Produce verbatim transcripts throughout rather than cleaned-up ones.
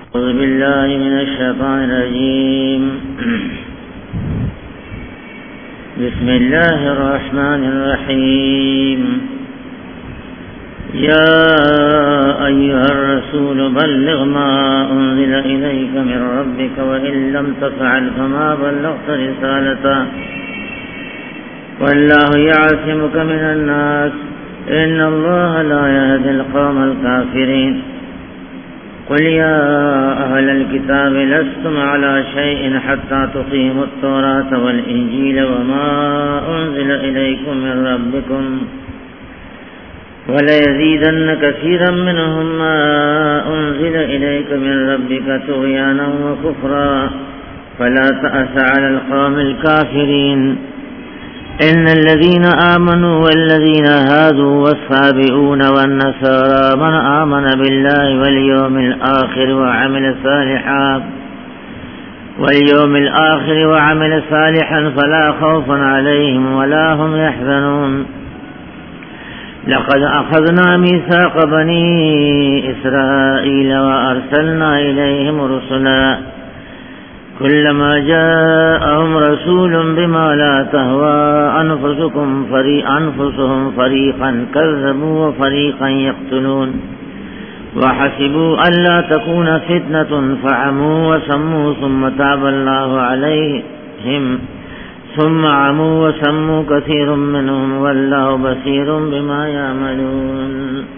أعوذ بالله من الشيطان الرجيم. بسم الله الرحمن الرحيم. يا أيها الرسول بلغ ما أنزل إليك من ربك وإن لم تفعل فما بلغت رسالته والله يعصمك من الناس إن الله لا يهدي القوم الكافرين. قل يا أهل الكتاب لستم على شيء حتى تقيموا التوراة والإنجيل وما أنزل إليكم من ربكم وليزيدن كثيرا منهم ما أنزل إليك من ربك طغيانا وكفرا فلا تأس على القوم الكافرين. إن الذين آمنوا والذين هادوا والصابئون والنصارى من آمن بالله واليوم الآخر وعمل صالحا واليوم الآخر وعمل صالحا فلا خوف عليهم ولا هم يحزنون. لقد أخذنا ميثاق بني إسرائيل وأرسلنا إليهم رسلا كلما جاءهم رسول بما لا تهوى أنفسكم فري أنفسهم فريقا كذبوا وفريقا يقتلون وحسبوا ألا تكون فتنة فعموا وسموا ثم تاب الله عليهم ثم عموا وسموا كثير منهم والله بصير بما يعملون.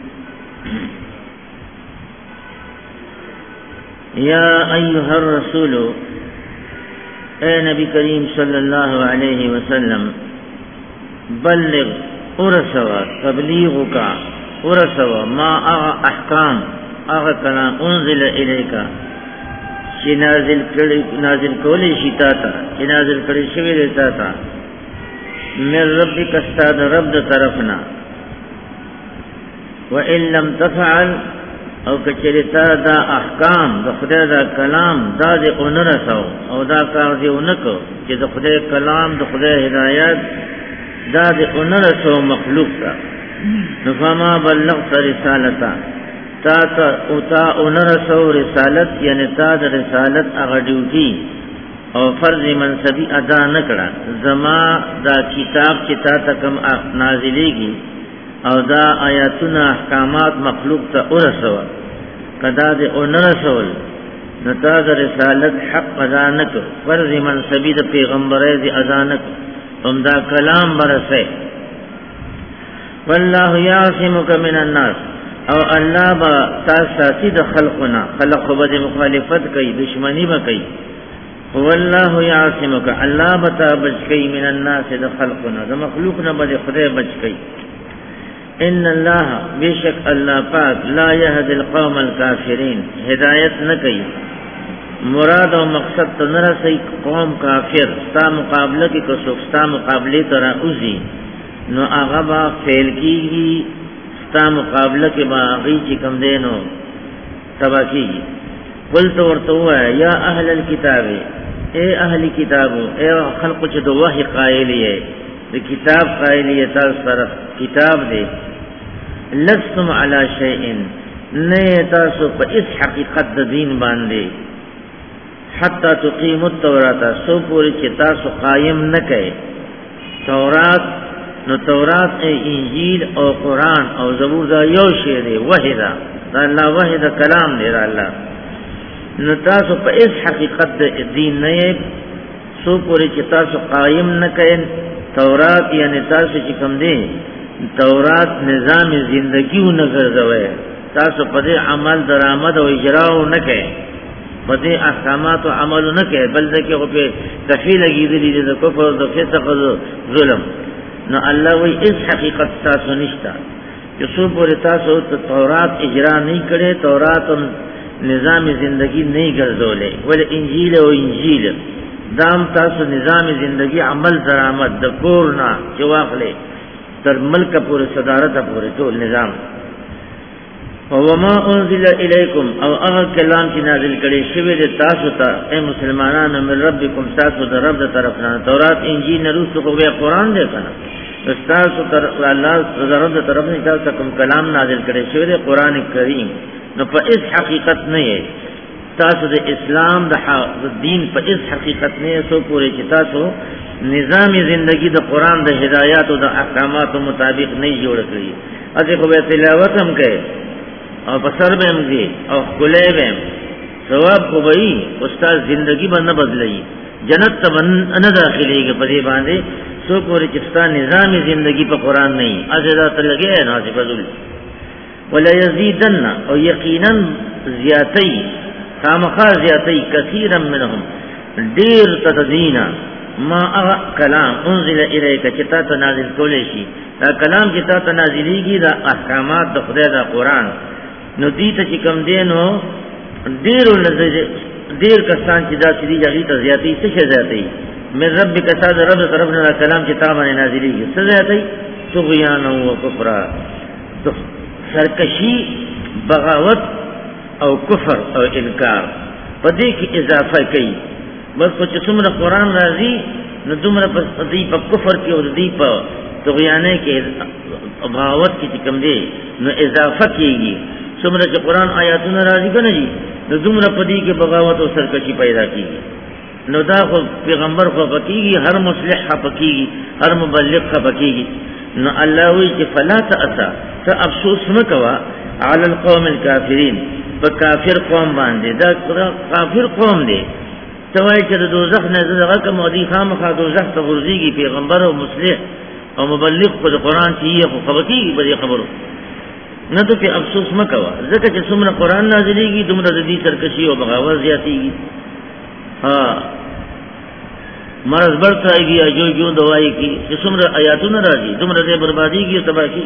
يا أيها الرسول اے نبی کریم صلی اللہ علیہ وسلم بلغ ارسوا تبلیغ کا ارسوا ما اغا احکام اغا کلام انزل الیکا چی نازل کردی نازل کولی شیطا تا چی نازل کردی شوی دیتا تا من ربک استاد رب دا طرفنا وَإِن لَمْ تَفْعَلْ او کچریتا دا احکام دا خدای دا کلام دا دی اونرسو او دا کار دی اونکو چی دا خدای کلام دا خدای ہدایت دا دی اونرسو مخلوق تا نفاما بلغت رسالتا تا تا اتا اونرسو رسالت یعنی تا دا رسالت اغا ڈیوٹی او فرض منصبی ادا نکڑا زما دا کتاب چی تا تا کم نازلی گی او دا آیاتنا احکامات مخلوق تا ارسول کدا دے انرسول نتا دا رسالت حق ادا نکو فرض منصبی دا پیغمبر دی ادا نکو ام دا کلام برسے واللہ یعصمک من الناس او اللہ با تاساتی دا خلقنا خلق بد مخالفت کئی دشمنی با کئی واللہ یعصمک اللہ بتا بچ کئی من الناس دا خلقنا دا مخلوقنا بد خدای بچ کئی. ان اللہ بیشک اللہ پاک لا یہد القوم الکافرین ہدایت نہ کئی مراد و مقصد تو نہ رسی قوم کافر ستا مقابلہ کی کسوک ستا مقابلے ترا اوزی نو آغبا فیل کی گی ستا مقابلہ کے باغی چی کم دینو تبا کی گی. قل تو ورطو ہے یا اہل الکتاب اے اہل کتابو اے خلق چی دو وحی قائلی ہے دی کتاب قائلی ہے تاز طرف کتاب دے لستم علی شیئن نئے تاسو پا اس حقیقت دین باندے حتی تقیم التوراتا سو پوری چی تاسو قائم نکے تورات نو تورات اے انجیل او قرآن او زبور دا یو شیر دے وحی دا دا اللہ وحی دا کلام دے دا اللہ نو تاسو پا اس حقیقت دین نئے سو پوری چی تاسو قائم نکے تورات یعنی تاسو چی کم دے تورات نظام زندگیو نگرزوئے تاسو پدے عمل درآمد و اجراؤ نکے پدے احکامات و عملو نکے بلدکی کو پہ کفی لگی دلی دے کفر و فسق و ظلم نو اللہ وی اس حقیقت تاسو نشتا کہ سو پوری تاسو تورات اجرا نہیں کرے تورات نظام زندگی نہیں گرزولے ولی انجیل و انجیل دام تاسو نظام زندگی عمل درآمد د کورنا چواخلے تر ملک پورے صدارت پورے تو نظام وما انزل الیکم او اغا کلام چی نازل کرے شوی دے تاسو تا اے مسلمانان من ربکم تاسو در رب در طرفنا تورات انجیل نروس کو بیا قرآن دے کنا تاسو تر اللہ در رب در طرفنا تاسو کم کلام نازل کرے شوی دے قرآن کریم نو پا اس حقیقت نہیں ہے تاسو د اسلام د دین په اس حقیقت نه سو پورې چې تاسو نظام زندگی د قران د هدایات او د احکامات مطابق نه جوړ کړی اته خو به تلاوت هم کوي او په سر به هم دي او کولې به ثواب خو به استاد زندگی باندې بدلای جنت ته نه داخليږي په دې باندې سو پورې چې ستاسو نظام زندگی په قران نه ای ازرات لګي نه چې بدل ولا يزيدن او یقینا زیاتی خامخا زیاتی کثیرا منهم دیر تدینا ما اغا کلام انزل الیک چتا تنازل کولې شي دا کلام چې تا تنازلیږي دا احکامات د خدای دا قران نو دې ته چې کم دینو ډیر ولزه ډیر کسان چې دا سړي یغی ته زیاتی څه شي زیاتی مې رب کساد رب طرفنا کلام چې تا باندې نازلیږي څه زیاتی طغیان او کفر سرکشی بغاوت او کفر او انکار پدې کې اضافه کوي بس په څومره قران راځي نو دومره په دې په کفر کې او دې په طغیانه کې بغاوت کې کوم دی نو اضافه کیږي څومره چې قران آیاتونه راځي کنه جی نو دومره په دې کې بغاوت او سرکشي پیدا کیږي نو دا خو پیغمبر خو پکېږي هر مصلح پکېږي هر مبلغ پکېږي نو الله وی چې فلا تاسا ته افسوس مکوا علی القوم الکافرین په کافر قوم باندې دا کافر قوم دی توای چې د دوزخ نه زغه کوم دی خامخا دوزخ ته ورځيږي پیغمبر او مصلح او مبلغ په قرآن کې یې خبرې کوي په خبرو نه ته افسوس مکوا ځکه چې څومره قرآن نازلېږي دومره د دې سرکشي او بغاوت زیاتېږي ها مرز برتاږي جو جو دوايي کې چې څومره آیاتونه راځي دومره دې برباديږي او تباہي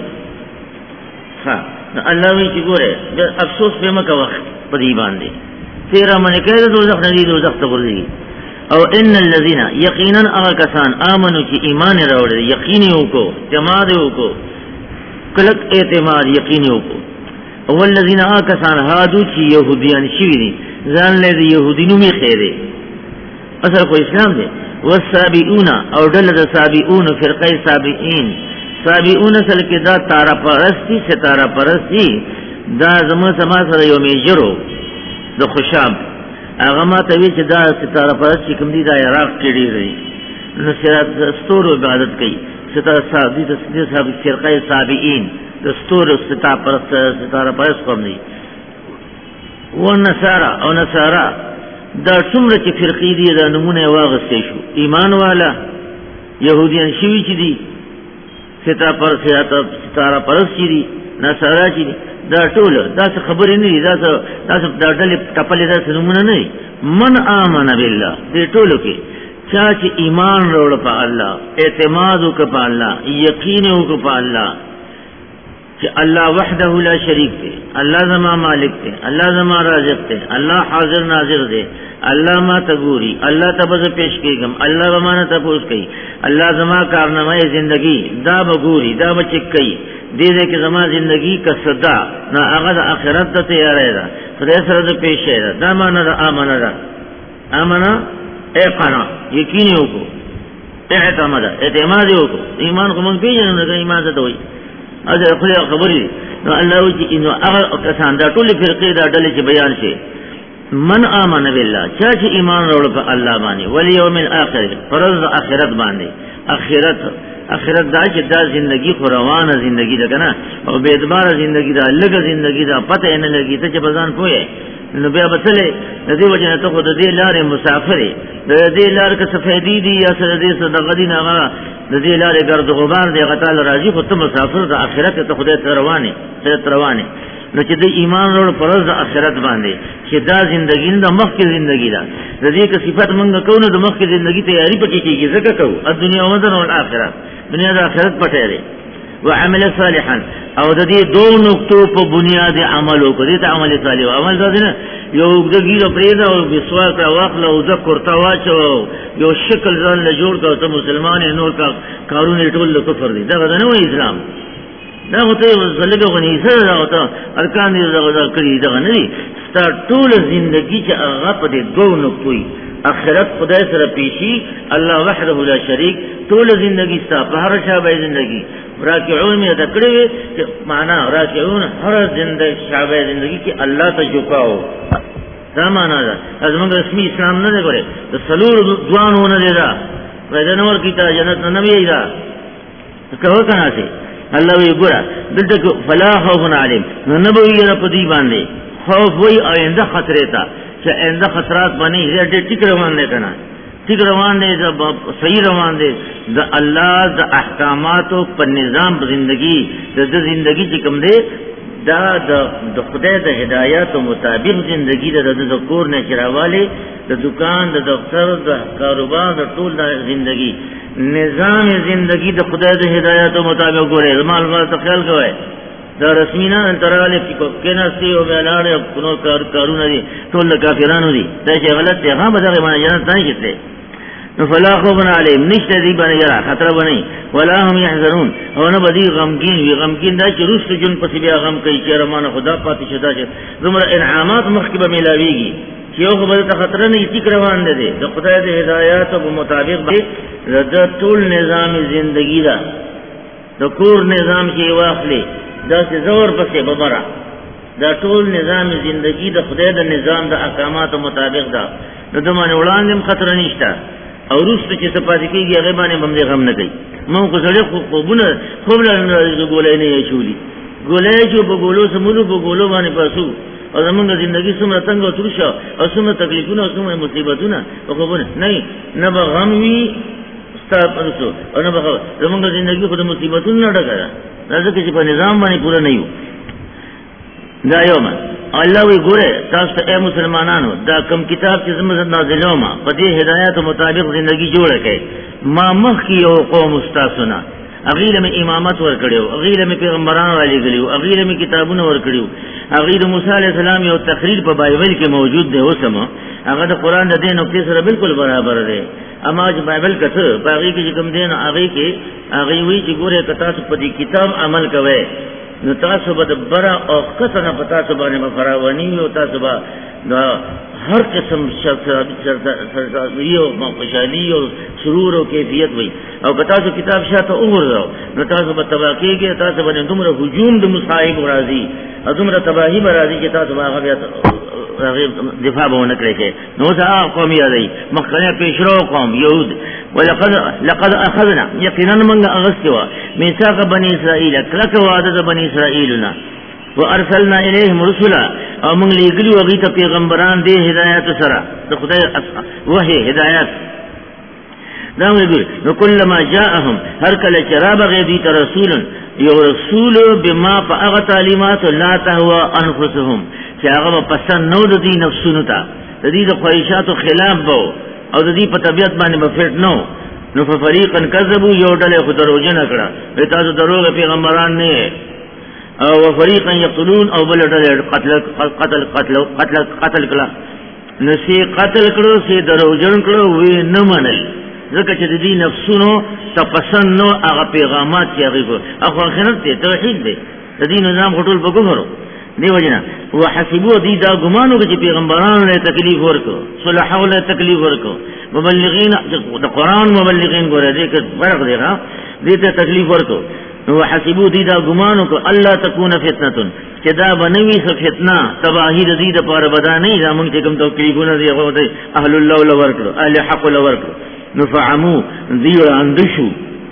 ها الله وی چې ګوره افسوس به مکوا په دې باندې تیرا من کړه دوزخ نه دی دوزخ ته ورځي او ان الذين يقينا اغكسان امنوا چې ایمان راوړل یقین یو کو جماعت یو کو کلک اعتماد یقین یو کو او الذين اغكسان هادو چې يهوديان شي دي ځان له يهودینو می خیره اصل خو اسلام دی والسابئون او دل د سابئون فرقه سابئین سابئون سل کې دا تارا پرستی ستاره پرستی دا زمو سما سره یو میجرو د خوشاب هغه ما ته وی چې دا ستاره پرست کوم دي دا عراق کې دی نو سره ستورو عبادت کوي ستاره صاحب دي د صاحب فرقه سابئین د ستورو ستاره پرست ستاره پرست کوم دي و نصارا او نصارا دا څومره چې فرقې دي دا نمونه واغستې شو ایمان والا يهوديان شوی چې دي ستاره پرست ستاره پرست دي نصارا چې دا ټول دا څه خبرې نه دي دا څه دا څه دا ډلې ټپلې دا څه نمونه نه من آمن بالله دې ټولو کې چا چې ایمان وروړ په الله اعتماد وکړ په الله یقین وکړ په الله چې الله وحده لا شریک دی الله زما مالک دی الله زما رازق دی الله حاضر ناظر دی الله ما تګوري الله تبز پیش کېږم الله بمانه تاسو کوي الله زما کارنامه زندگی دا بګوري دا بچک کوي دې دې کې زما زندگی کا صدا نه هغه د آخرت ته تیارې ده خدای سره د پیښې ده دا معنا ده امانه ده امانه اقنا یقین یو کو اعتماد اعتماد یو کو ایمان کوم پیژنه نه ایمان ته وي اځه خپل خبرې نو الله وجي انه هغه کسان دا ټول فرقې دا ډلې چې بیان شي من آمن بالله چا چې ایمان وروړ په الله باندې ول یوم الاخر فرض اخرت باندې اخرت اخرت دا چې دا زندگی خو روانه زندگی ده کنه او به اعتبار زندگی ده لګه زندگی ده پته نه لګی ته چې بزان پوهه نو بیا بتله د دې وجه ته خو د دې لارې مسافر د دې لار کې سفیدی دي یا سره دې صدقه دي نه د دې لارې ګرځ غبار دی غتال راځي خو ته مسافر د اخرت ته خدای ته روانه ته روانه نو چې د ایمان ورو پرز د اخرت باندې چې دا زندگی د مخکې زندگی ده د دې کې صفات مونږ کوو د مخکې زندگی تیاری پکې کیږي ځکه کوو د دنیا او د آخرت دنیا د آخرت پټه لري وعمل صالحا او د دې دوه نقطو په بنیاد عمل وکړي ته عمل صالح عمل دا نه یو دګیره پریدا او بسواک واخل او ذکر تواچو یو شکل ځان له جوړ کړه ته مسلمان نور کا کارونه ټول له کفر دي دا نه و اسلام دا هته زلګو غني سره راوته ارکان دې زغدا کړی دا نه دي ستاسو ټول ژوندۍ چې هغه په دې دوه نقطې اخرت خدای سره پیشي الله وحده لا شریک ټول ژوندۍ ستاسو په هر شابه ژوندۍ راکعون می تکړه چې معنا راکعون هر ژوندۍ شابه ژوندۍ کې الله ته جوکاو دا معنا ده زمونږ رسمي اسلام نه دی ګوره د سلور ځوانونه دی دا پیدا نور کیتا جنت نه وی دا کهو کنه سي الله وی ګوره دلته فلا خوف عليهم نو نبوي په دې باندې خوف وی آینده خطر تا چې آینده خطرات باندې دې ټیک روان دي کنه ټیک روان دي صحیح روان دي د الله د احکاماتو په نظام زندگی د زندگی چې کوم دی دا د خدای د هدایت مطابق زندگی د د کور نه چرواله د دکان د دفتر د کاروبار د ټول د زندگی نظام زندگی د خدای د هدایت مطابق ګوره مال مال خیال کوی دا رسمینا انتراله کې کیناستی او بلاړ او کار کارونه دي ټول کافرانو دي دا چې غلط دی هغه به ما جنت نه کیته نو فلا خوف عليهم نشته دی باندې یرا خطر باندې ولا هم يحزنون او نه بدی غمگین وی غمگین دا چې روس جن پس بیا غم کوي چې رمانه خدا پاتې شدا چې زمره انعامات مخکبه ملاویږي چې یو خبره ته خطر نه یې روان دي د خدای د هدایت په مطابق د ټول نظام زندگی دا د کور نظام کې واخلي دا چې زور پسې ببره دا ټول نظام زندگی د خدای د نظام د احکامات مطابق دا نو د باندې وړاندې خطر نشته او روسته چې سپاتې کېږي هغه باندې باندې غم نه کوي مو کو سره خو بونه خو بل نه ګولې نه چولی ګولې چې په ګولو سمونو په ګولو باندې پاسو او زمونږ ژوندۍ څومره څنګه ترشه او څومره تکلیفونه او څومره مصیبتونه خو بونه نه نه به غم وي ستاسو او نه به زمونږ ژوندۍ خو د مصیبتونو نه ډکه ده راځي چې په نظام باندې پوره نه یو دا یو ما الله وی ګوره تاسو ته مسلمانانو دا کم کتاب چې زموږ نازلوم په دې هدایت مطابق ژوندۍ جوړه کړي ما مخ یو قوم استادونه اغیله می امامت ور کړیو اغیله می پیغمبران علی غلیو اغیله می کتابونه ور کړیو اغیله موسی علی السلام یو تقریر په بایبل کې موجود دی اوسمه هغه د قران د دین او کې سره بالکل برابر دی اما چې بایبل کته باغی کې کوم دین هغه کې هغه وی چې ګوره کتا په دې کتاب عمل کوي نو تاسو به برا او کسنه پتا ته باندې مفراونی او تاسو به هر قسم سرسریو مخشالی او سرور او کیفیت وي او کتا ته کتاب شاته وګورئ نو تاسو به تباکیږي تاسو باندې دومره هجوم د مصائب راځي دومره تباہی راځي چې تاسو هغه بیا دفاع به نه کوي نو دا قوم یادای مخکنه پیشرو قوم یهود ولقد لقد اخذنا یقینا من اغسوا میثاق بني اسرائيل کلک وعده د بني اسرائيلنا وارسلنا اليهم رسلا او موږ لګلو هغه ته پیغمبران دې هدایت سره د خدای وحي هدایت دا ویل نو کلمہ جاءهم هر کله چراب غیدی ته رسول یو رسول بما فاغ تعلیمات لا تهوا انفسهم چې هغه پسند نو د دې نفسونو ته د دې د خواهشاتو خلاف وو او د دې په طبيعت باندې بفټ نو نو ففریقا کذبوا یو ډله خدروجن کړه به تاسو دروغ پیغمبران نه او فریقا یقتلون او بل ډله قتل قتل قتل قتل قتل کړه نسی قتل کړه سي دروجن کړه وی نه منل ځکه چې د دې نفسونو تپسند نو هغه پیغامات چې هغه اخو آخرت ته توحید دی د دې نظام خټول په ګورو دیو جنا وحسبوا دي دا ګمانو چې پیغمبرانو له تکلیف ورکو صلح له تکلیف ورکو مبلغین د قران مبلغین ګوره دې کې فرق دی ها دې ته تکلیف ورکو وحسبوا دي دا ګمانو کو الله تكون فتنه چې دا بنوي څه فتنه تباہی دې د پاره بدا نه دا مونږ چې کوم تکلیفونه دی هغه اهل الله ول ورکو اهل حق ول ورکو نفعمو ذی اندشو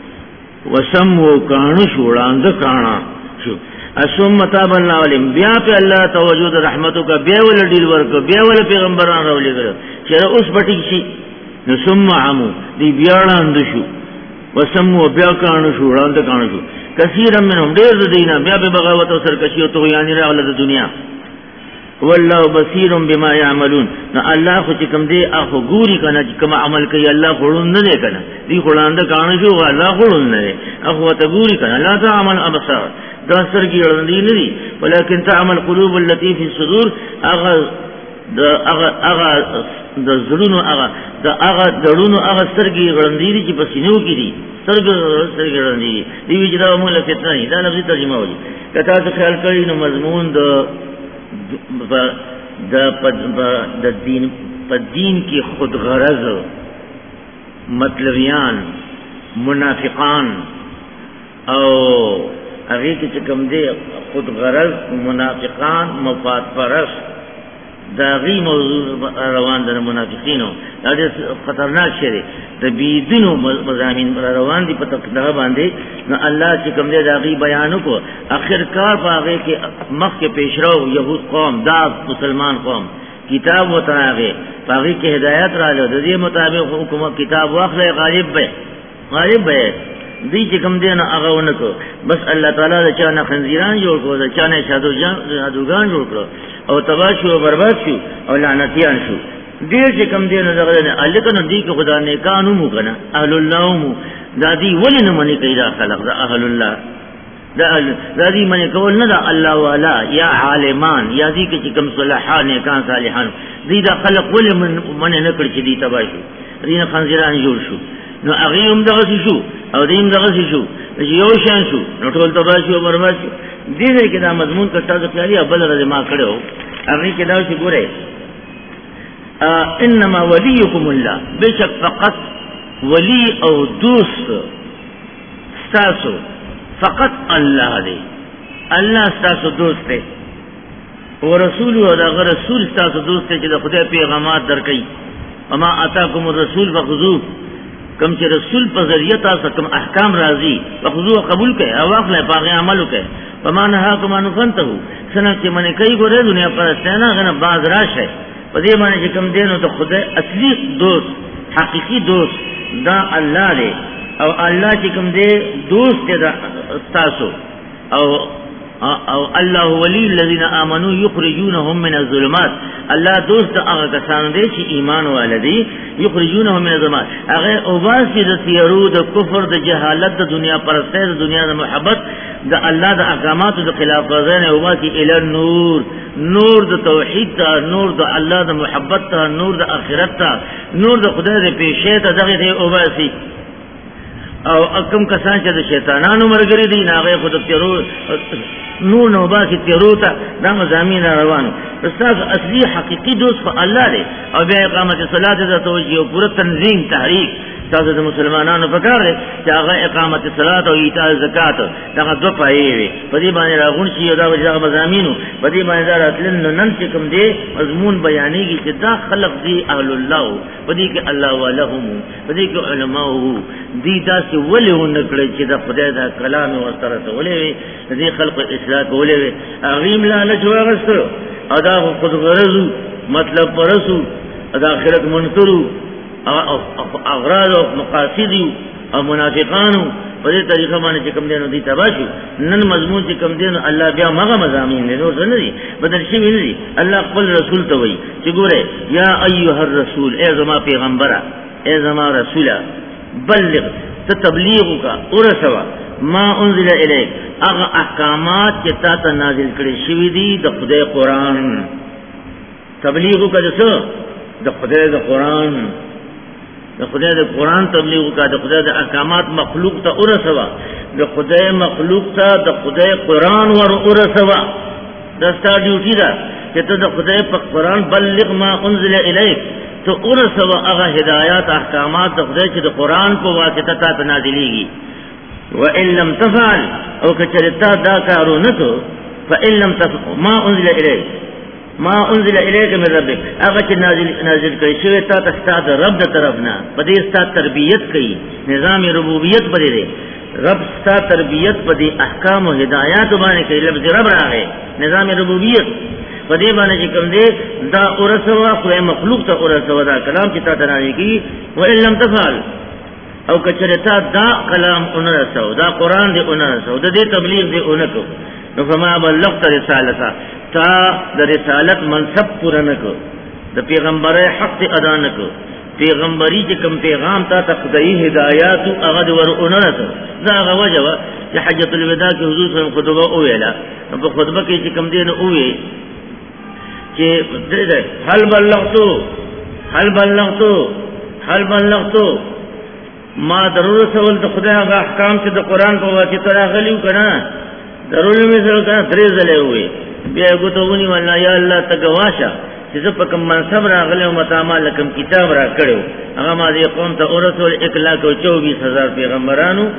وسمو کانو شو وړاند کانا شو اسم تاب الله علیم بیا په الله توجود رحمتو کا بیا ول ډیل ورکو بیا ول پیغمبران راولې غره چې اوس پټی شي نو ثم عمو دی بیا وړاند شو وسمو بیا کانو شو وړاند کانو شو کثیر منهم ډیر دینه بیا به بغاوت او سرکشی او طغیان راغله د دنیا والله بصیر بما يعملون نو الله خو چې کوم دی اخو ګوري کنه چې کوم عمل کوي الله خورون نه دی کنه دی خلاند کانو شو الله خورون نه دی اخو ته ګوري کنه لا تعمل ابصار دا سرګي وړاندې نه دي ولکن تعمل قلوب التي في الصدور اغه دا اغه اغه د زړونو اغه دا اغه دړونو اغه سرګي وړاندې دي چې په سینو کې دي سرګ سرګي وړاندې دي وی چې دا موږ له فتنه نه دا لفظي ترجمه وایي کته څه خیال کوي نو مضمون د د د دین په دین کې خود غرض مطلبیان منافقان او هغه چې کوم دی خود غرض منافقان مفاد پرست داغي موضوع روان د منافقینو دا ډېر خطرناک شی دی د بيدینو مزامین روان دي په تقدیر باندې نو الله چې کوم دې داغي بیان کو اخر کار باغې کې مخ کې پیشرو يهود قوم دا مسلمان قوم کتاب وتاغه باغې کې هدایت را له دې مطابق حکومت کتاب واخلې غالب به غالب به دې چې کوم دې نه هغه ونکو بس الله تعالی د چا نه خنزیران جوړ کړو د چا نه شادوجان شادوغان جوړ کړو او تباہ شو برباد شو او لعنتیان شو دیر چې کم دین دغه نه الکه نو دی کې خدا نه قانون مو کنه اهل الله مو دادی ولې نه منی کیدا خلق دا اهل الله دا دادی منی کول نه دا الله والا یا عالمان یا دی کې کم صلاحان کان صالحان دی دا خلق ولې من نه کړ چې دی تباہ شو دین خنزیران جوړ شو نو هغه هم دغه شو او دیم دغه شو یو شان شو نو ټول تباہ شو برباد شو دې دې کې دا مضمون کټا د خیالي ابل رضی ما کړو هغه کې دا شي ګوره انما وليكم الله بشك فقط ولي او دوست استاسو فقط الله دې الله استاسو دوست دی او رسول او دا رسول استاسو دوست دی چې د خدای پیغامات درکې اما اتاکم الرسول فخذوه کم چې رسول په ذریعہ تاسو کوم احکام راځي فخذوه قبول کړئ او واخلئ په عمل وکړئ پمانه ها کوم انفنته سنه چې منه کوي ګوره دنیا پر ستنه غنه باز راشه په دې باندې چې کوم دینو ته خدای اصلي دوست حقيقي دوست دا الله دی او الله چې کوم دی دوست دی تاسو او او الله ولي الذين امنوا يخرجونهم من الظلمات الله دوست هغه کسان دي چې ایمان والدي يخرجونهم من الظلمات هغه او باسي د تیرو د کفر د جهالت د دنیا پرسته د دنیا د محبت د الله د احکامات د خلاف ورزنه او باسي الى النور نور د توحید ته نور د الله د محبت ته نور د اخرت ته نور د خدای د پیښې ته دغه او باسي او اکم کسان چې د شیطانانو مرګري دي ناغه خود تیرو نور نو باسي تیرو ته د مزامین روانو استاد اصلي حقيقي دوست په الله دی او بیا اقامت صلات د توجیه او پوره تنظیم تحریک تاسو د مسلمانانو په کار دی چې هغه اقامت صلات او ایتاء زکات دغه دوه پایې وي په دې باندې راغون شي دا وجه مزامینو په دې باندې راتلل نن چې کوم دی مضمون بیانېږي چې دا خلق دی اهل الله په دې کې الله ولهم په دې کې علماء دي تاسو ولې ونکړي چې د خدای د کلام او سره ولې دې خلق اصلاح ولې اغیم لا لجوغستو ادا خود غرض مطلب پرسو ادا آخرت منکرو اغراض او مقاصد او منافقانو په دې طریقه باندې چې کوم دینو دي تباشو نن مضمون چې کوم دینو الله بیا مغه مزامین نه نور نه دي بدل شي نه دي الله خپل رسول ته وایي چې ګوره یا ایها الرسول ای زما پیغمبره ای زما رسوله بلغ تبلیغ کا ورسوا ما انزل الیک هغه احکامات چې تا ته نازل کړي شوی دي د خدای قران تبلیغ کا څه د خدای د قران د خدای د قران تبلیغ کا د خدای د احکامات مخلوق ته ورسوا د خدای مخلوق ته د خدای قران ور ورسوا دا ستاسو ډیوټي ده چې ته د خدای په قران بلغ ما انزل الیک تو ورسوا هغه هدایات احکامات د خدای چې د قران په واسطه ته نازلېږي وَإِن لَّمْ تَفْعَلْ او کچرتا دا کارو نکو فَإِن لَّمْ تَفْعَلْ ما أُنزِلَ إِلَيْكَ ما أُنزِلَ إِلَيْكَ مِن رَّبِّكَ هغه چې نازل نازل کړي شوی تا ته ستاسو رب د طرفنا په دې ستاسو تربيت کوي نظام ربوبیت پرې دی رب ستاسو تربيت په دې احکام او هدایات باندې کوي لفظ رب راغی نظام ربوبیت په دې باندې چې کوم دی دا ورسوا خو مخلوق ته ورسوا دا کلام چې تا ته راځي کی وَإِن لَّمْ تَفْعَلْ او کچرتا دا کلام اونرسو دا قران دی اونرسو د دې تبلیغ دی اونکو نو فما بلغت رسالتا تا د رسالت منصب پورا نکو د پیغمبري حق ادا نکو پیغمبري چې کوم پیغام تا ته خدای هدایت او هغه ور اونرسو دا هغه وجه چې حجۃ الوداع کې حضور صلی الله علیه وسلم خطبه ویلا په خطبه کې چې کوم دین اوې چې هل بلغتو هل بلغتو هل بلغتو ما ضرورت سوال د خدای هغه احکام چې د قران په واسطه راغلیو کنه ضروري مې سره کنه درې ځلې وې بیا غوتهونی والله یا الله تګواشه چې په کوم منصب راغلیو متامه لکم کتاب را کړو هغه ما دې قوم ته رسول اکلاک او چوبیس هزار پیغمبرانو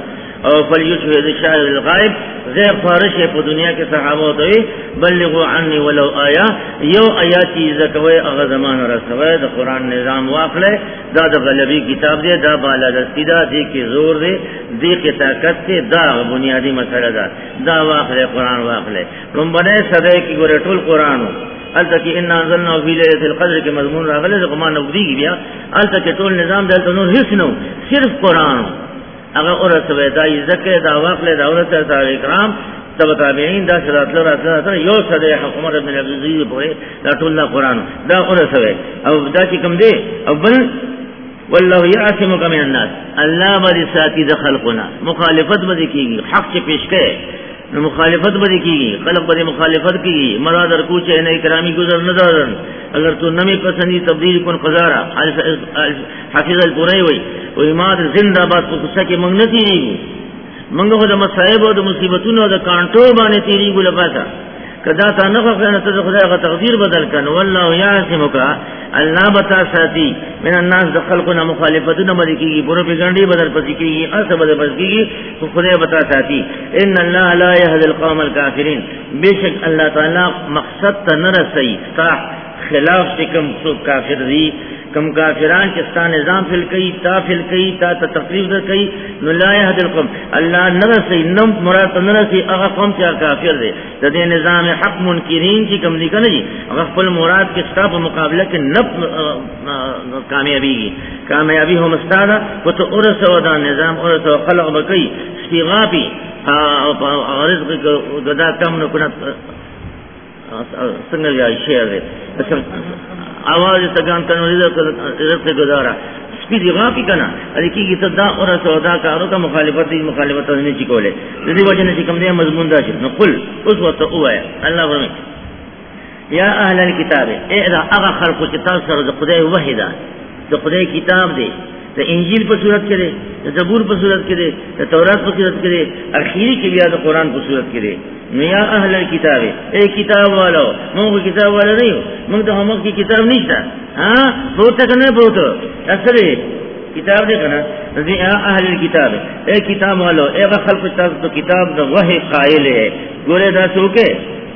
او فلیشهد الشاهد الغائب غیر فارش په دنیا کې صحابه دوی بلغوا عني ولو آیا یو آیات زکوي هغه زمان رسوي د قران نظام واخله دا د غلبي کتاب دی دا بالا دستی دا دی کې زور دی دی کې طاقت دی دا بنیادی مسله ده دا واخله قران واخله کوم باندې سره کې ګور ټول قرانو الته کې ان انزلنا فی ليله القدر کې مضمون راغله د قران نوږي بیا الته کې ټول نظام دلته نور هیڅ نو صرف قران هغه اورته دای زکه دا واخله دا اورته تابع کرام تبع تابعین دا شرات لرا یو سره حکومت ابن عبدالعزیز پورې دا ټول قران دا اورته او دا چې کوم دی او بل والله يعصمك من الناس الله باندې ساتي د خلقنا مخالفت باندې کیږي حق چې پیش کړي نو مخالفت باندې کیږي خلق باندې مخالفت کیږي مراد رکوع چې نه کرامي گزر نه دارن اگر تو نمی پسندی تبدیل کن قزارا حافظ الپوری وی وی ما در زندہ بات کو قصہ کے منگ نتی ریگو منگو خود مصائب و دا مصیبتون و دا کانٹو بانے تیریگو لپاسا کدا تا نفق خیانتا دا خدا کا تقدیر بدل کن واللہ یعصمکا اللہ بتا ساتی من الناس دا خلقنا مخالفتون مدکی گی پروپیگنڈی بدل پسی کی گی اصب بدل پسی کی تو خدا بتا ساتی ان اللہ لا یهد القوم الكافرین بے شک اللہ تعالی مقصد تا نرسی صاح خلاف سے کم سو کافر دی کم کافران چستا نظام فل کئی تا فل کئی تا تقریب در کئی نو لا یهد القوم اللہ نرسی نم مراد نرسی اغا قوم چا کافر دے دے نظام حق منکرین چی کم دی کنا جی اغا فل مراد کستا پا مقابلہ کے نب کامیابی گی کامیابی ہم استادا و تو ارس و دا نظام ارس و خلق بکئی سپیغاپی رزق گدا کم نکنت سنگل یا شعر ہے آواز تگان کنو رزق گزارا سپیدی غاپی کنا لیکی کی تدا اور سودا کارو کا مخالفت دی مخالفت نے چکولے ذی وجہ نے کم دے مضمون دا شد نقل اس وقت ہوا ہے اللہ فرمائے یا اہل الکتاب اے اغا خلق کتاب سر خدای وحیدا تو خدای کتاب دے تو انجیل پر صورت کرے زبور پر صورت کرے تورات پر صورت کرے اخیری کے بیا قرآن پر صورت کرے یا اہل الکتاب اے کتاب والو مونږ کتاب والا نه یو مونږ ته هم کی کتاب نشته ها بہت کنه بہت اصل کتاب دې کنه یا اهل الكتاب اے کتاب والو اے خلق تاسو تو کتاب د وحی قائل ہے ګوره دا څوک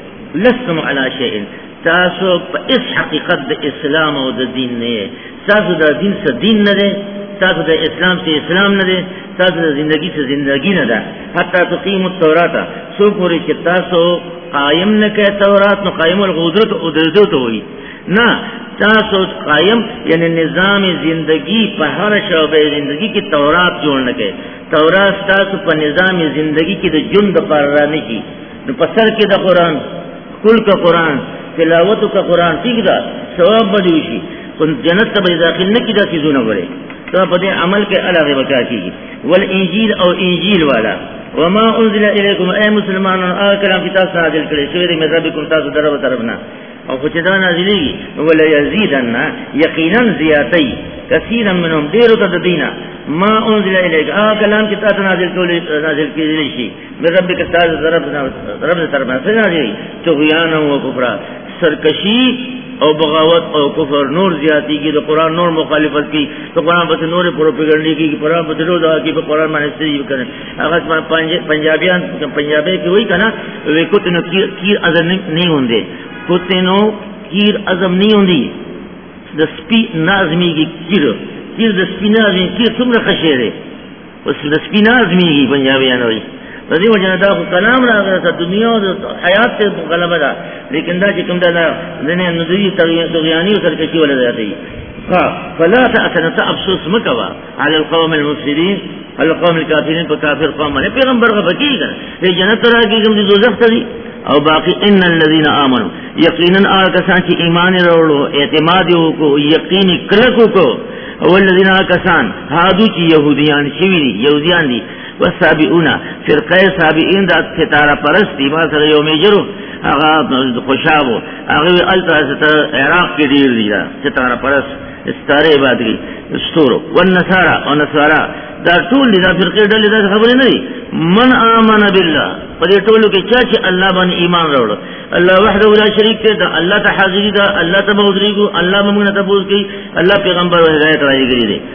لستم علی شیء تاسو په اس حقیقت د اسلام او د دین نه تاسو د دین څخه دین نه ده تاسو د اسلام څخه اسلام نه ده تاسو د زندگی څخه زندگی نه ده حتی تقیم التوراۃ سو پوری چې تاسو قائم نه کړه تورات نو قائم القدرت او درجو ته وي نه تاسو قائم یعنی نظام زندگی په هر شعبه زندگی کې تورات جوړ نه کړي تورات تاسو په نظام زندگی کې د ژوند لپاره نه کی نو په سر کې د قران کل کا قران تلاوت کا قران ٹھیک ده ثواب به وشي کو جنت ته داخل نه کیدا چیزونه غره تو په دې عمل کې الګ بچا کیږي ول انجیل او انجیل والا وما انزل الیکم اے مسلمانان ا کلام کتاب نازل کړي شوی دې مذهبکم تاسو درو طرفنا او چې دا نازلېږي ولا یزيدن یقینا زیاتی کثیرا منهم ډیرو ته دینا ما انزل الیک ا کلام کتاب نازل کړي نازل کړي شي مذهبک تاسو طرفنا طرف طرفنا څنګه دی توغیان او کفر سرکشی او بغاوت او کفر نور زیاتی کی تو قرآن نور مخالفت کی تو قرآن بس نور پروپیگنڈی کی قرآن بس نور دعا کی قرآن مانے استجیب کریں اگر پنجابیان پنجابی کی ہوئی کنا وہ کتنو کیر عظم نہیں ہوں دے کتنو کیر عظم نہیں ہوں دی دا سپی نازمی کی کیر کیر دا سپی نازمی کیر سمر خشیر ہے اس دا سپی نازمی کی پنجابیان ہوئی رضی وجہ دا کلام را گیا دنیا حیات سے غلبہ دا لیکن دا چکم دا دنے نظری تغیانی و سرکشی والا جاتی فلا تأتنا تأبسوس مکوا علی القوم المفسدین علی القوم الكافرین پا کافر قوم مانے پیغمبر کا بکی گا لی جنت را کی کم دی دوزخ دی او باقی ان الذین آمنوا یقینا آکسان چی ایمان روڑو اعتمادیو کو یقینی کلکو کو والذین آکسان حادو چی یہودیان شویدی یہودیان دی والسابعون فرقه سابعین دا ستاره پرستی ما سره یو میجرو هغه خوشابو هغه التا عراق کې ډیر دي ستاره پرست ستاره عبادت ستورو والنصارى ونصارى دا ټول دي دا فرقه ډلې دا خبرې نه دي من آمن بالله په دې ټولو کې چې چې الله باندې ایمان راوړ الله وحده لا شریک دی دا الله ته حاضر دی الله ته بودريګو الله موږ ته بوز کوي الله پیغمبر او هدایت راځي دی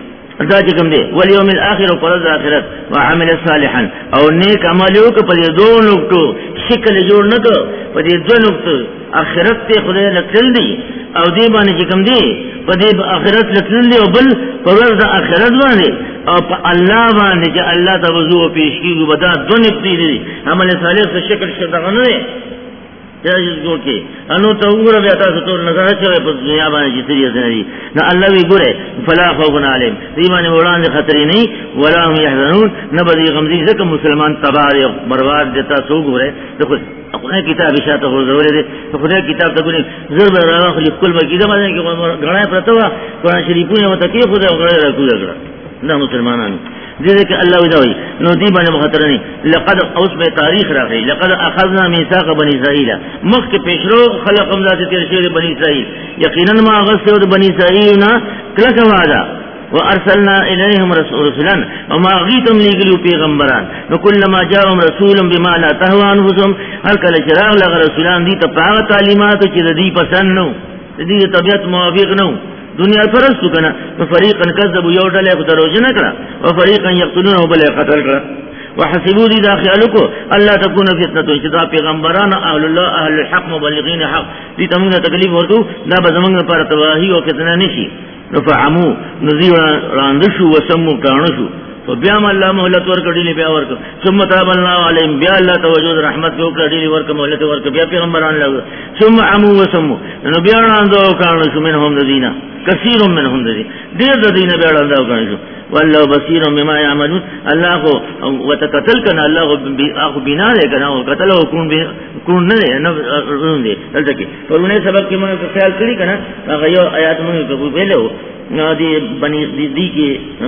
دا چې کوم دی والیوم الاخر او پر اخرت وعمل صالحا او نیک عمل وکړه په دې دوه نقطو شکل جوړ نه کړ په دې دوه نقطو اخرت ته خدای لکل دی او دې باندې چې کوم دی په دې اخرت لکل دی او بل په ورځ د اخرت باندې او په الله باندې چې الله ته وضو پیش کیږي بدا دوه نقطې دي عمل صالح څه شکل شته نه دی جایز جوړ کې انو ته وګوره بیا تاسو ټول نظر شوی په دنیا باندې چې سریه نه نه الله وی ګوره فلا خوف علیهم دې باندې وړاندې خطر نه ولا هم يحزنون نه به غمزي ځکه مسلمان تباہ او برباد دتا سو ګوره دغه خدای کتاب شاته ورزولې دې خدای کتاب ته ګورې ضرب راغلی خپل مکیده باندې کې غړای پرتوا قرآن شریفونه وته کې خدای غړای راکوي نه مسلمانانو دې کې الله وی نو دې باندې خطر نه لقد اوس به تاریخ راغی لقد اخذنا ميثاق بني اسرائيل مخ کې پښرو خلق هم ذات تیر شوی بني اسرائيل یقینا ما غسو د بني اسرائيل نه کله وعده وارسلنا اليهم رسولا وما غيتم ليغلو پیغمبران نو كلما جاءهم رسول بما لا تهوى انفسهم هل کله چراغ لغ رسولان دي ته پاغه تعلیمات چې دې پسند نو دې طبيعت موافق نو دنیا پرستو کنا فریقا کذبوا یو ډله کو دروژن کړه او فریقا یقتلون او بل قتل کړه وحسبوا دي داخلكم الله تكون فتنه چې پیغمبران اهل الله اهل الحق مبلغین حق دي تمونه تکلیف ورکو دا به زمونږ لپاره تباہی او فتنه نشي رفعمو نذير راندشو وسمو کانشو فبیا الله مهلت ورکړي بیا ورک ثم تاب الله عليهم بیا الله توجه رحمت وکړي ورک مهلت ورک بیا پیغمبران له ثم عمو وسمو نو بیا راندو کانشو منهم ذین كثير منهم ذي دير ذين بيع الله كانوا والله بصير بما يعملون الله وتقتل كنا الله اخو بنا لكن قتل وكون كون نه نه دي دلته پرونه سبب کې موږ خیال کړی کنه هغه یو آیات موږ په ویلو نو دي بني دي کې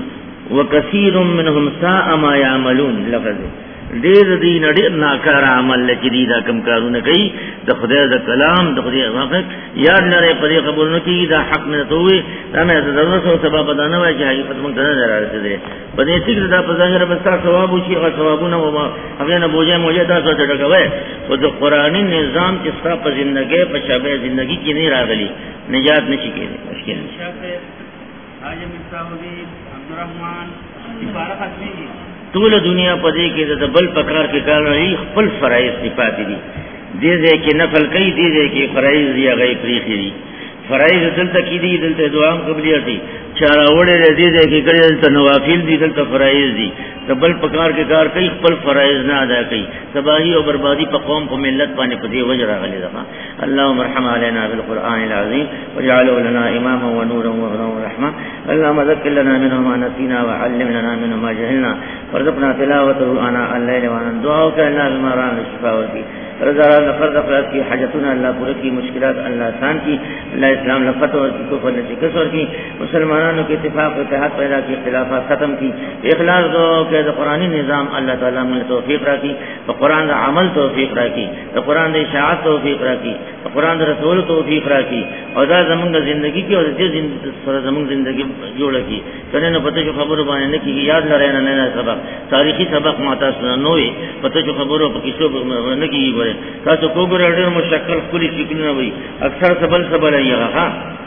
وكثير منهم ساء ما يعملون لفظ ډېر دي نړۍ ناکار عمل چې دي دا کم کارونه کوي د خدای د کلام د خدای واقع یاد لري پرې قبول نه کیږي دا حق نه توي دا مې د ضرورت او سبب بدانه وای چې حقیقت مونږ نه راځي په دې چې دا په ظاهر به تاسو ثواب وشي او ثوابونه و هغه نه بوجه موجه دا څه ټکوي او د قرآني نظام چې ستاسو په ژوندۍ په شابه ژوندۍ کې نه راغلي نجات نشي کېږي مشکل حاجی مصطفی عبدالرحمن عبارت ختمي ټول دنیا په دې کې د بل پکار کې کار نه خپل فرایض صفات دي دې دې کې نفل کوي دې دې کې فرایض دی هغه پریخي دي فرایض دلته کې دي دلته دعا قبلیت دي چاره وړې دې دې کې کړي دلته نوافل دي دلته فرایض دي د بل پکار کې کار کوي خپل فرایض نه ادا کوي تباہی او بربادي په قوم په ملت باندې په دې وجه راغلي ده اللهم ارحم علينا بالقران العظيم واجعله لنا اماما ونورا وهدى ورحمه اللهم ذكر لنا منه ما نسينا وعلمنا منه ما جهلنا وارزقنا تلاوته آناء الليل وآناء دعاءك إلا بما رانا الشفاء والفي رضا فرد اخلاص کی حاجتنا اللہ پورے کی مشکلات اللہ آسان کی اللہ اسلام لفتح اور کفر نے شکست کی مسلمانوں کے اتفاق و اتحاد پیدا کی اختلافات ختم کی اخلاص دو کہ قرآنی نظام اللہ تعالیٰ نے توفیق رکھی تو قرآن کا عمل توفیق رکھی تو قرآن کی اشاعت توفیق رکھی تو قرآن رسول توفیق رکھی اور دا زمانہ زندگی کی اور دې زمانہ زندگی جوړ کی کنه نو پته خبر باندې نه کیږي یاد لري نه نه سبق تاریخی سبق ماته نوې پته خبرو په کیسو نه کیږي تاسو کو ګور ډېر مشکل کلی شکل نه وي اکثر سبل سبل یې ها